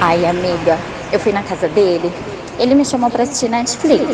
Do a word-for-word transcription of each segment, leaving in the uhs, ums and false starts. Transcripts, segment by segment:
Ai, amiga, eu fui na casa dele. Ele me chamou pra assistir Netflix.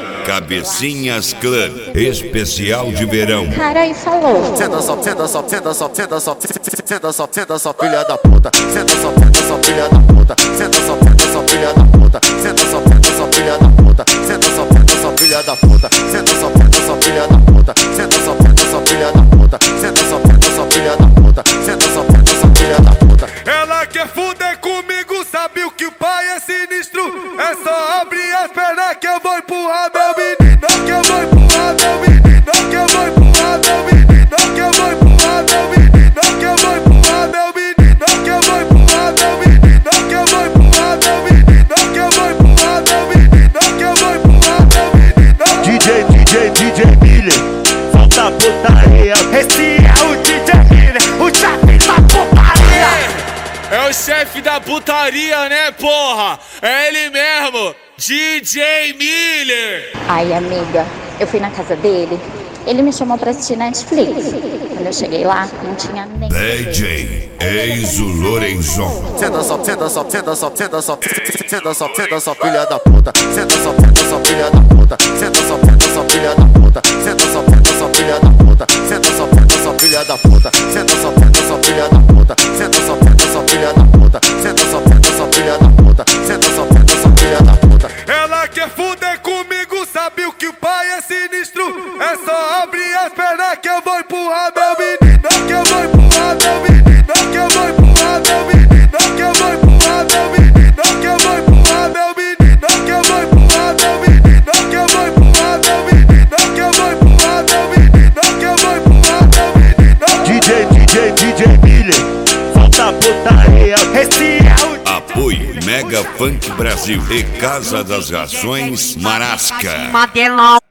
Cabecinhas Clã, especial de verão. Cara, e falou: Senta só, senta só, senta só, senta só, senta só, senta só, filha da puta. Senta só, senta só, filha da puta. Senta só, senta só, filha da puta. Senta só, senta só, filha da puta. Senta só, senta só, filha da puta. Senta só, senta só, filha da puta. Senta só, senta só, filha da puta. Senta só, senta só, filha da puta. Senta só, senta só, filha da puta. Ela quer fuder comigo, sabe o que o pai é sinistro? É só abrir as pernas que eu vou empurrar meu menino, que eu vou empurrar meu menino, que eu vou empurrar meu menino, que eu vou empurrar meu menino, que eu vou empurrar meu menino, que eu vou empurrar meu menino, que eu vou empurrar meu menino, que eu vou empurrar meu menino, que eu vou empurrar meu menino. D J, D J, D J Miller, solta putaria. Esse é o D J Miller, o chefe da putaria. É o chefe da putaria, né, porra? É ele mesmo, D J Miller. ai, amiga, eu fui na casa dele. Ele me chamou pra assistir Netflix. Quando eu cheguei lá, não tinha nem... D J Enzo Lorenzon. Senta só, senta só, senta só, senta só, senta só, senta só, filha da puta. Senta só, senta só, filha da puta. Senta só, senta só, filha da puta. Senta só, senta só, filha da puta. Senta só, senta só, filha da puta. Senta só, senta só, filha da puta. Senta só, senta só, filha da puta. Senta só, senta só, filha da puta. Senta só, senta só, filha da puta. Ela quer fuder comigo, sabe o que o pai é sinistro? É só abrir as pernas que eu vou empurrar meu menino, que eu vou empurrar meu menino, que eu vou empurrar meu menino, que eu vou empurrar meu menino, que eu vou empurrar meu menino, que eu vou empurrar meu menino, que eu vou empurrar meu menino, que eu vou empurrar meu menino, que eu vou empurrar meu menino. D J, D J, D J Miller, solta putaria. Esse é o Apoio Mega Funk Brasil e Casa das Rações Marasca. Modelão.